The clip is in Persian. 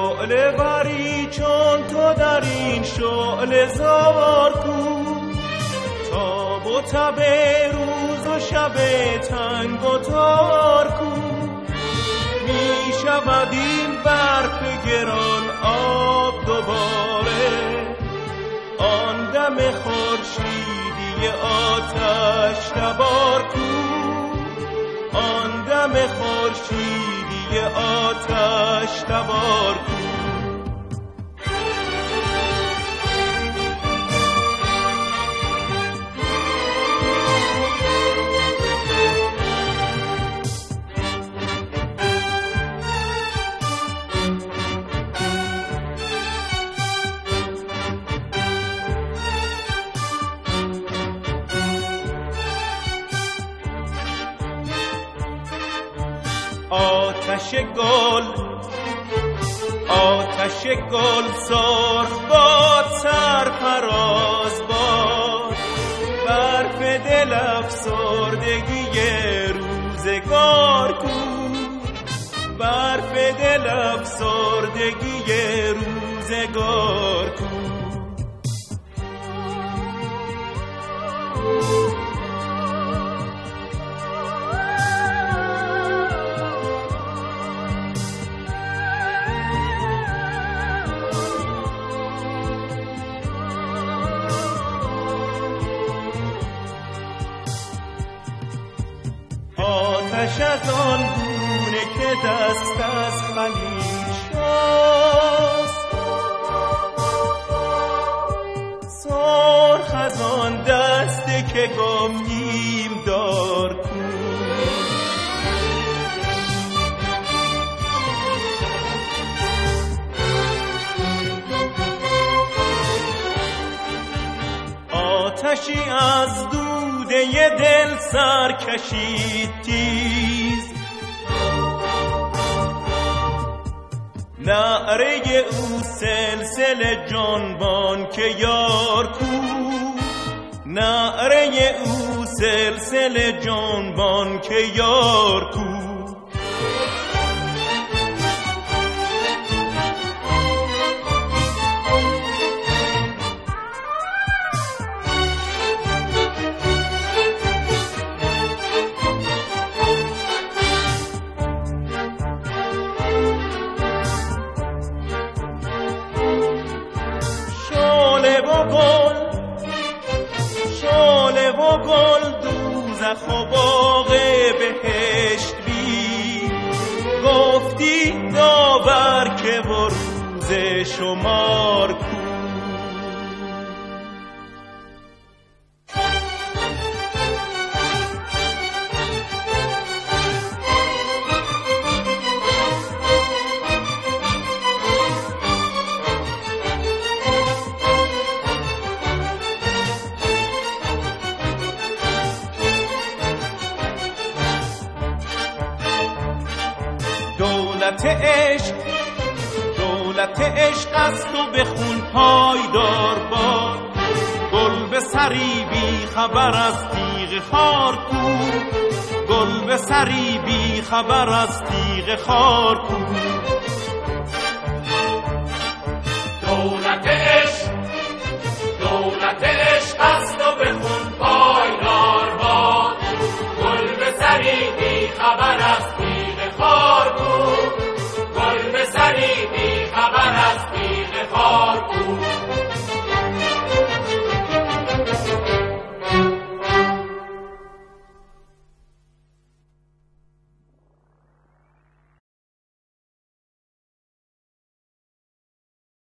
شعله وری چون تو در این شعله زار کو، تاب و تب روز و شب تنگ و تار کو. می شود این برف گران آب دوباره، آن دم خورشیدی آتش تبار کو، آن دم خورشیدی آتش تبار کو. آتش گل سرخ باد سرفراز باد، برف دل افسردگی روزگار کو، برف دل افسردگی روزگار کو. آتش از آن گونه که دست از خلیل شست، سرخ از آن دست که گفتیم دار کو. آتشی از دوده دل سر کشید تیز، نعره او سلسله جانبان که یار کو، نعره او سلسله جانبان که یار کو. شعله و گل دوزخ و باغ بهشت بی، گفتی داور که و روز شمار کو. دولت عشق است و به خون پایدار باد، گل به سری بی خبر از تیغ خار کو، گل به سری بی خبر از تیغ خار کو. دولت عشق است و به خون پایدار باد، گل به سری بی خبر از تیغ خار کو، گل به سری بی خبر از تیغ خار